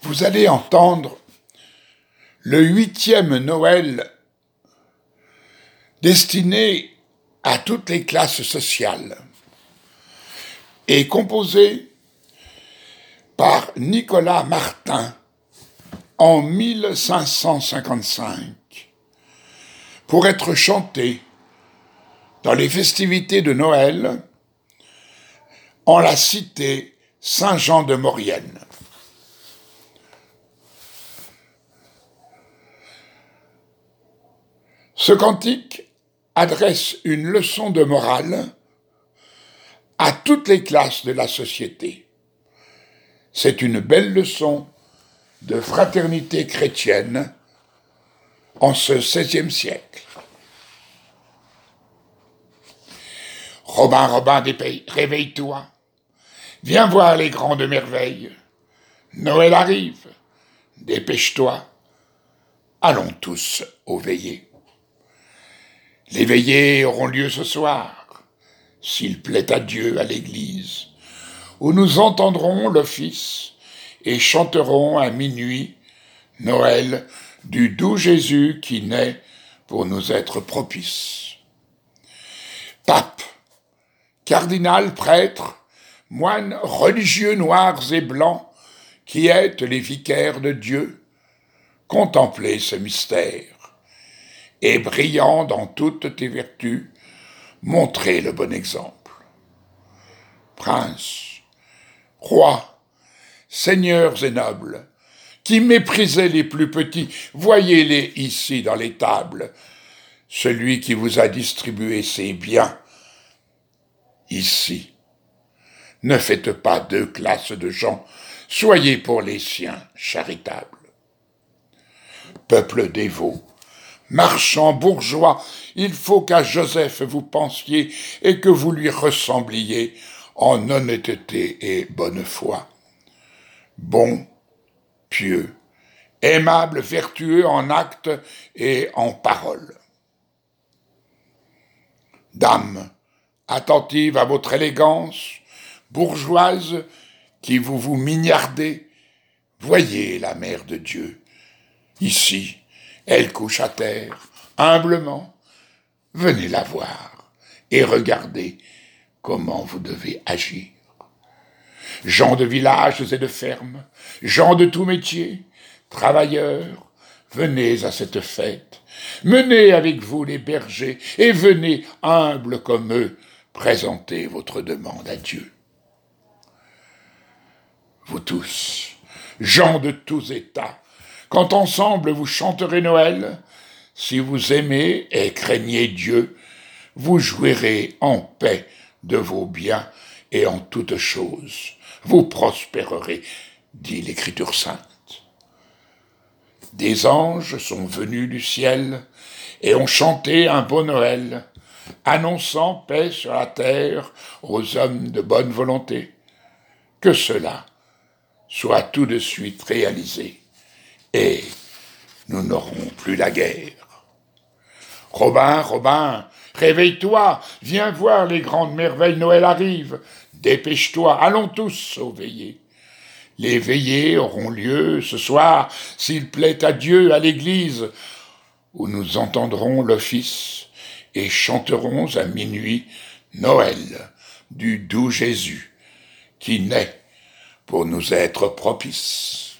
Vous allez entendre le 8e Noël destiné à toutes les classes sociales et composé par Nicolas Martin en 1555 pour être chanté dans les festivités de Noël en la cité Saint-Jean de Maurienne. Ce cantique adresse une leçon de morale à toutes les classes de la société. C'est une belle leçon de fraternité chrétienne en ce XVIe siècle. Robin, Robin des pays, réveille-toi, viens voir les grandes merveilles. Noël arrive, dépêche-toi, allons tous aux veillées. Les veillées auront lieu ce soir, s'il plaît à Dieu, à l'église, où nous entendrons l'office et chanterons à minuit Noël du doux Jésus qui naît pour nous être propice. Pape, cardinal, prêtre, moines religieux noirs et blancs, qui êtes les vicaires de Dieu, contemplez ce mystère, et brillant dans toutes tes vertus, montrez le bon exemple. Princes, rois, seigneurs et nobles, qui méprisez les plus petits, voyez-les ici dans les tables. Celui qui vous a distribué ses biens, ici. Ne faites pas deux classes de gens, soyez pour les siens charitables. Peuple dévot, marchands, bourgeois, il faut qu'à Joseph vous pensiez et que vous lui ressembliez en honnêteté et bonne foi. Bon, pieux, aimable, vertueux en actes et en paroles. Dame, attentive à votre élégance, bourgeoise, qui vous mignardez, voyez la mère de Dieu. Ici, elle couche à terre, humblement. Venez la voir et regardez comment vous devez agir. Gens de villages et de fermes, gens de tout métier, travailleurs, venez à cette fête. Menez avec vous les bergers et venez, humbles comme eux, présenter votre demande à Dieu. Vous tous, gens de tous états, quand ensemble vous chanterez Noël, si vous aimez et craignez Dieu, vous jouirez en paix de vos biens et en toutes choses. Vous prospérerez, dit l'Écriture sainte. Des anges sont venus du ciel et ont chanté un beau Noël, annonçant paix sur la terre aux hommes de bonne volonté. Que cela soit tout de suite réalisé, et nous n'aurons plus la guerre. Robin, Robin, réveille-toi, viens voir les grandes merveilles, Noël arrive, dépêche-toi, allons tous aux veillées. Les veillées auront lieu ce soir, s'il plaît à Dieu, à l'église, où nous entendrons l'office et chanterons à minuit Noël du doux Jésus qui naît pour nous être propice.